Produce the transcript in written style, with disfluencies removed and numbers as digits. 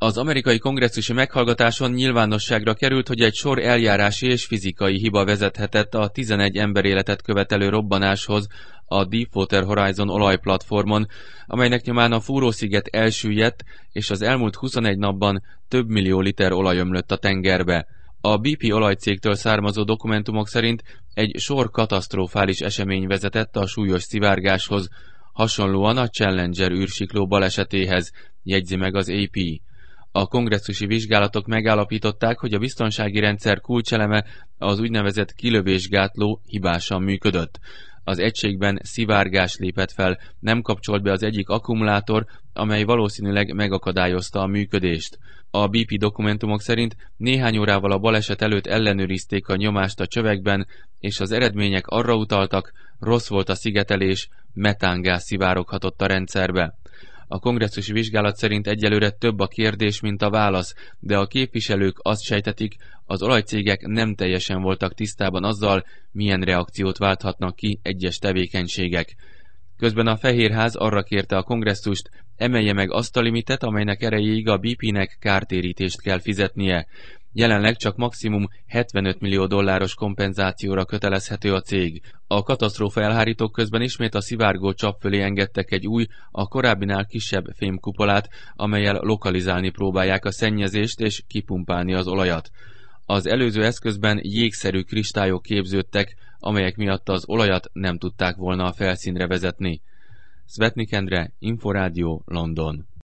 Az amerikai kongresszusi meghallgatáson nyilvánosságra került, hogy egy sor eljárási és fizikai hiba vezethetett a 11 emberéletet követelő robbanáshoz a Deepwater Horizon olajplatformon, amelynek nyomán a fúrósziget elsüllyedt, és az elmúlt 21 napban több millió liter olaj ömlött a tengerbe. A BP olajcégtől származó dokumentumok szerint egy sor katasztrofális esemény vezetett a súlyos szivárgáshoz, hasonlóan a Challenger űrsikló balesetéhez, jegyzi meg az AP. A kongresszusi vizsgálatok megállapították, hogy a biztonsági rendszer kulcseleme, az úgynevezett kilövésgátló hibásan működött. Az egységben szivárgás lépett fel, nem kapcsolt be az egyik akkumulátor, amely valószínűleg megakadályozta a működést. A BP dokumentumok szerint néhány órával a baleset előtt ellenőrizték a nyomást a csövekben, és az eredmények arra utaltak, rossz volt a szigetelés, metángáz szivároghatott a rendszerbe. A kongresszusi vizsgálat szerint egyelőre több a kérdés, mint a válasz, de a képviselők azt sejtetik, az olajcégek nem teljesen voltak tisztában azzal, milyen reakciót válthatnak ki egyes tevékenységek. Közben a Fehérház arra kérte a kongresszust, emelje meg azt a limitet, amelynek erejéig a BP-nek kártérítést kell fizetnie. Jelenleg csak maximum 75 millió dolláros kompenzációra kötelezhető a cég. A katasztrófa elhárítók közben ismét a szivárgó csap fölé engedtek egy új, a korábbinál kisebb fémkupolát, amellyel lokalizálni próbálják a szennyezést és kipumpálni az olajat. Az előző eszközben jégszerű kristályok képződtek, amelyek miatt az olajat nem tudták volna a felszínre vezetni. Szvetnik Endre, Inforádió, London.